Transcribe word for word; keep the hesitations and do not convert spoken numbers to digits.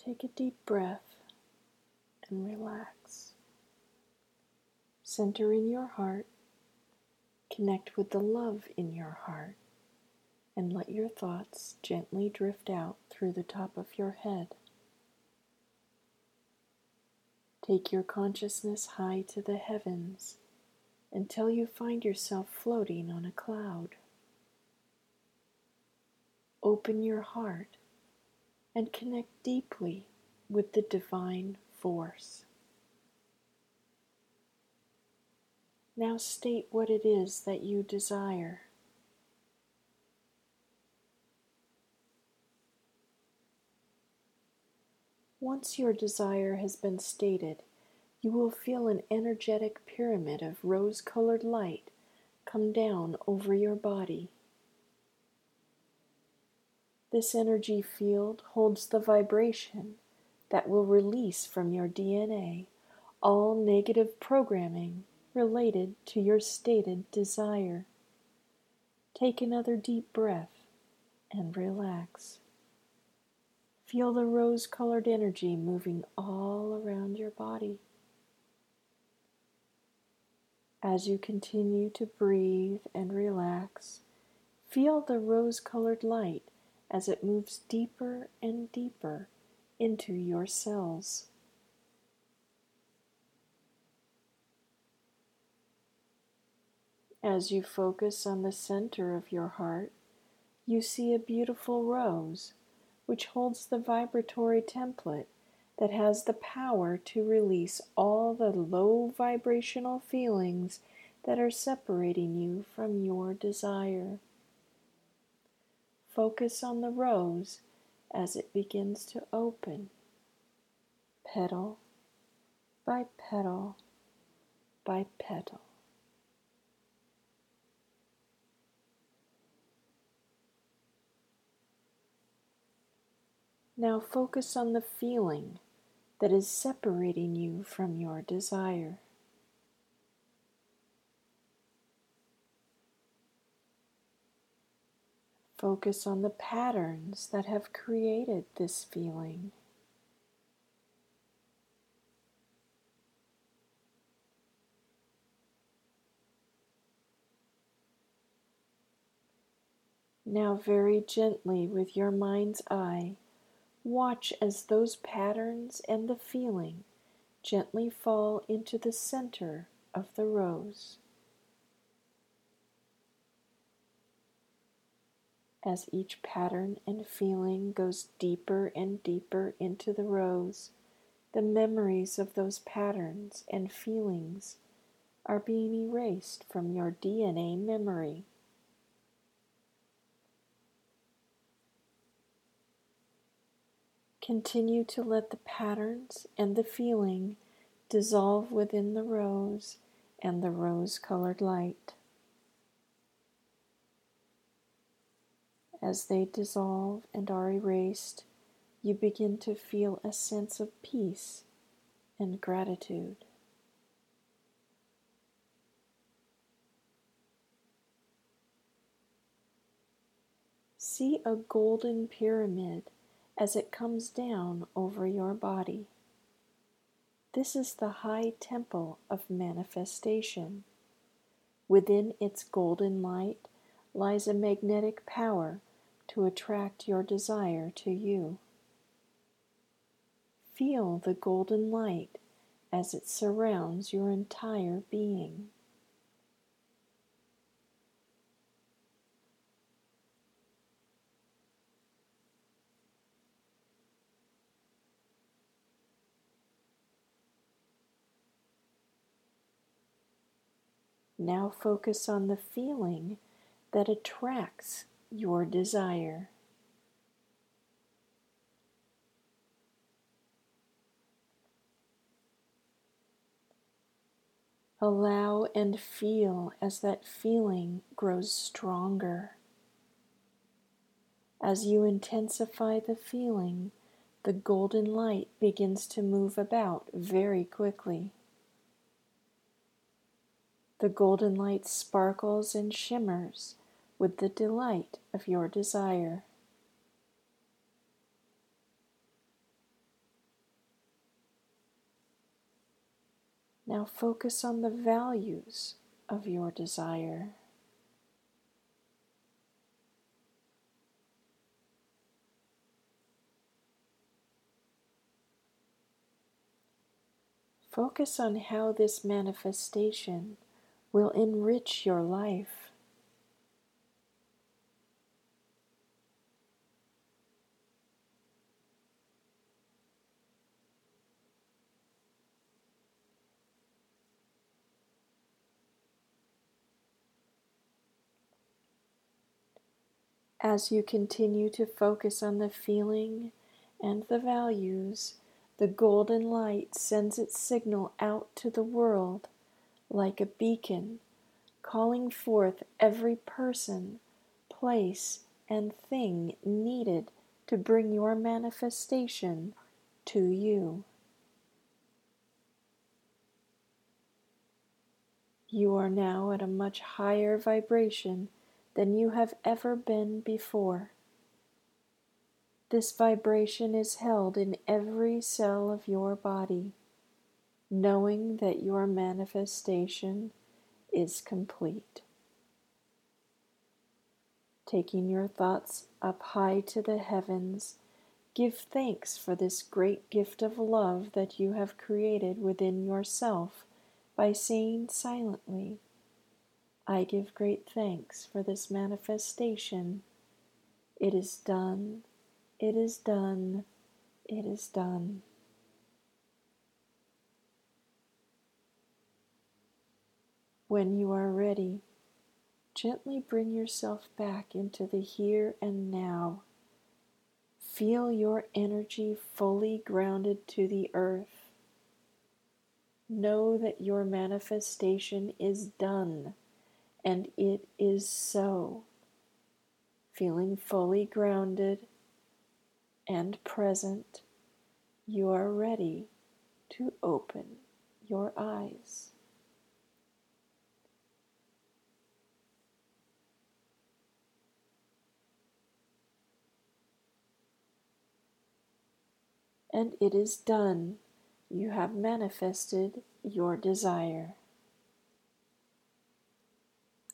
Take a deep breath and relax. Center in your heart, connect with the love in your heart, and let your thoughts gently drift out through the top of your head. Take your consciousness high to the heavens until you find yourself floating on a cloud. Open your heart and connect deeply with the divine force. Now state what it is that you desire. Once your desire has been stated, you will feel an energetic pyramid of rose-colored light come down over your body. This energy field holds the vibration that will release from your D N A all negative programming related to your stated desire. Take another deep breath and relax. Feel the rose-colored energy moving all around your body. As you continue to breathe and relax, feel the rose-colored light as it moves deeper and deeper into your cells. As you focus on the center of your heart, you see a beautiful rose, which holds the vibratory template that has the power to release all the low vibrational feelings that are separating you from your desire. Focus on the rose as it begins to open, petal by petal by petal. Now focus on the feeling that is separating you from your desire. Focus on the patterns that have created this feeling. Now very gently with your mind's eye, watch as those patterns and the feeling gently fall into the center of the rose. As each pattern and feeling goes deeper and deeper into the rose, the memories of those patterns and feelings are being erased from your D N A memory. Continue to let the patterns and the feeling dissolve within the rose and the rose-colored light. As they dissolve and are erased, you begin to feel a sense of peace and gratitude. See a golden pyramid as it comes down over your body. This is the high temple of manifestation. Within its golden light lies a magnetic power to attract your desire to you. Feel the golden light as it surrounds your entire being. Now focus on the feeling that attracts your desire. Allow and feel as that feeling grows stronger. As you intensify the feeling, the golden light begins to move about very quickly. The golden light sparkles and shimmers with the delight of your desire. Now focus on the values of your desire. Focus on how this manifestation will enrich your life. As you continue to focus on the feeling and the values, the golden light sends its signal out to the world like a beacon, calling forth every person, place, and thing needed to bring your manifestation to you. You are now at a much higher vibration than you have ever been before. This vibration is held in every cell of your body, knowing that your manifestation is complete. Taking your thoughts up high to the heavens, give thanks for this great gift of love that you have created within yourself by saying silently, I give great thanks for this manifestation. It is done, it is done, it is done. When you are ready, gently bring yourself back into the here and now. Feel your energy fully grounded to the earth. Know that your manifestation is done, and it is so. Feeling fully grounded and present, you are ready to open your eyes. And it is done. You have manifested your desire.